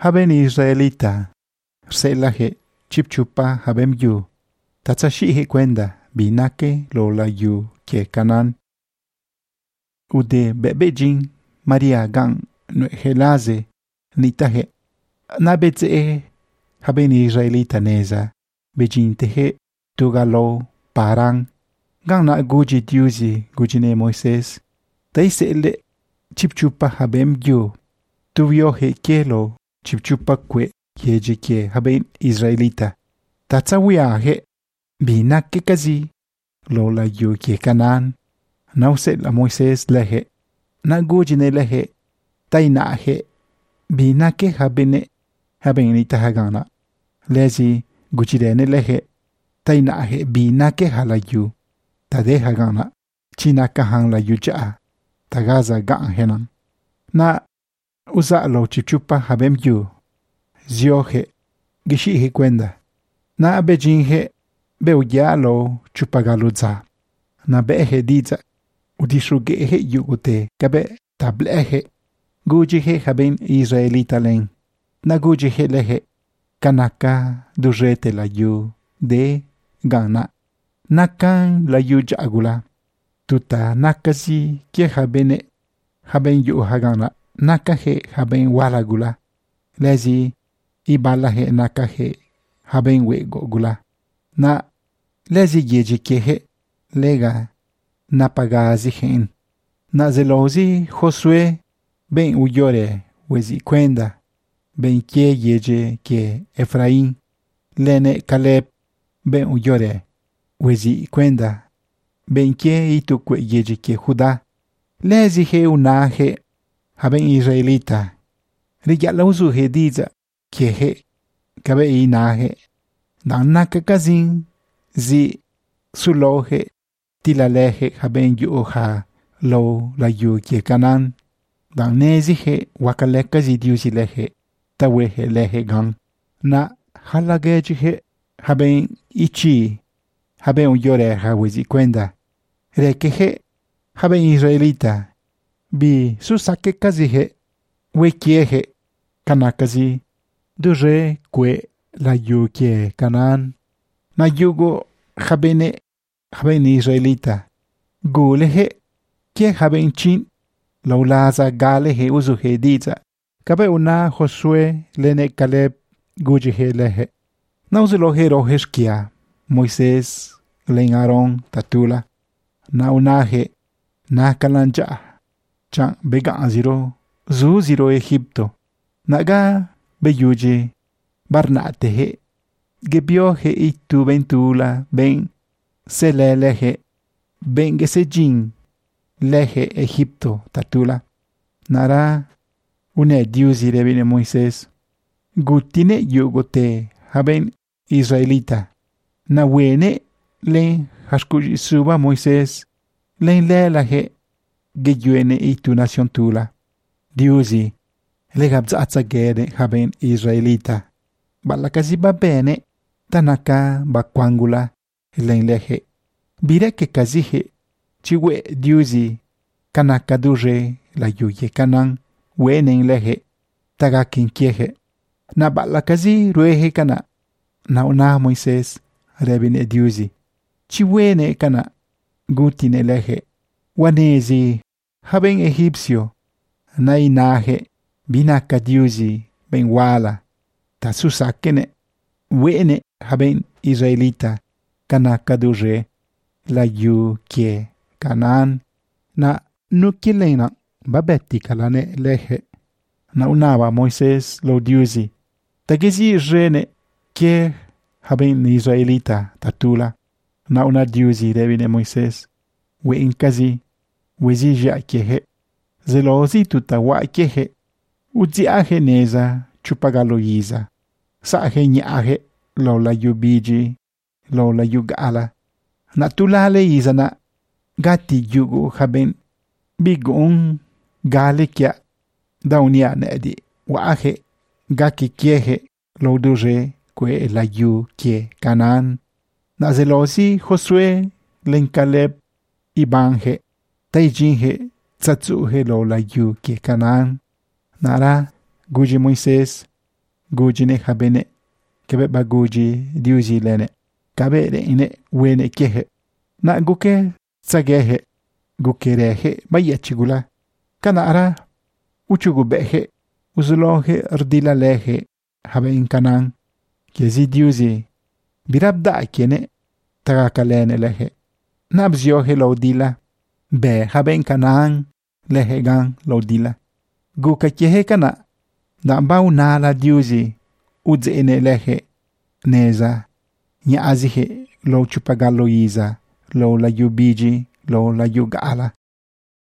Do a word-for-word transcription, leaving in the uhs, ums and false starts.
haben Israelita selaje chipchupa habem yu tatsashi kwenda binake lola yu ke Kanan ude bebejin Maria gang no helaze nitaje nabetse haben Israelita neza bejin tehe tugalo Paran gang na guji diuzi gujine Moises taisele chipchupa habem yu tuvio he kelo chipchupa kwe yeje ke haben Israelita tatsawia he binake kazi lola yu ke Kanan nause la Moises lehe na gujine lehe taina he binake habene haben ita hagana lezi gujirene lehe taina he binake halayu tade hagana chinaka hang la yuja tagaza gang henan na uza lo chichupa habem yu ziohe gishi he kwenda na bejin he beuya lo chupagaluza na behe diza udishuge he yugute kabe tablehe guji he haben Israelita len na guji he lehe kanaka durete la yu de gana nakan la yu jagula tuta nakazi ke habene haben yu hagana naka he haben walagula lezi ibala he naka he haben we gogula na lezi yeji ke he lega napagazi hen na zelozi Josué ben uyore wezi kwenda ben ke yeje ke Efraín lene Caleb ben uyore wezi kwenda ben ke itukwe yeje ke Judá lezi he unahe haben Israelita riyalauzu he diza ke he kabe inahe danaka kazin zi sulohe tilalehe haben yuha lo la yu ke Kanan dan nezi he wakaleka zi diusi lehe tawehe lehe gang na halageji he haben ichi haben uyore hawezi kwenda reke he haben Israelita bi susake kazi he wekiehe kanakazi dure kwe la yu ke Kanan na yugo habene haben Israelita gule he ke haben chin laulaza gale he uzu he diza kabe una Josué lene Caleb guji he lehe nauzulo he roheskia Moises len Aaron tatula na una he na kalanja chan bega ziro zu ziro Egipto naga beyuji barnate he gebio he itu bentula ben selelehe ben gesejin lehe Egipto tatula nara une diusi rebine Moises gutine yugote haben Israelita na wene len hashkuji suba Moises len lelahe geyuene itu nación tula diusi legabzatsa gede haben Israelita balakazi babene tanaka bakwangula len lehe bireke kazihe chiwe diusi kanaka dure la yuye Kanan wenen lehe tagakin kiehe na balakazi ruehe kana na una Moises rebine diusi chiwene kana gutine lehe wanezi haben egipcio na inahe binaka diusi ben wala tasusakene wene haben Israelita kanaka dure la yu ke Kanan na nukilena babeti kalane lehe na unaba Moises lo diusi tagezi rene ke haben Israelita tatula na una diusi rebine Moises we inkazi wezi ja kehe zelozi tutawa kehe uzi ahe neza chupagalo yiza sahe nyahe lo la yubiji lo la yugala na tulale yiza na gati yugo haben bigun gale kya daunia nedi wa ahe gaki kiehe lo dure kwe la yu ke Kanan na zelozi Josué len Caleb ibanhe taijinhe tsatsuhe lo la yu ke Kanan nara guji Moises gujine habene kebe baguji diuzi lene kabe de ine wene kehe na guke tsagehe gukerehe mayachigula kana ara uchugu behe uzulohe rdila lehe habe inkanan kezi diuzi birabda kene tagakalene lehe nabziohe lodila be habe inkanan lehe gan lodila guka kehe kana na bau nala diuzi udzene lehe neza nyazihe lo chupagalo yiza lo la yubiji lo la yugala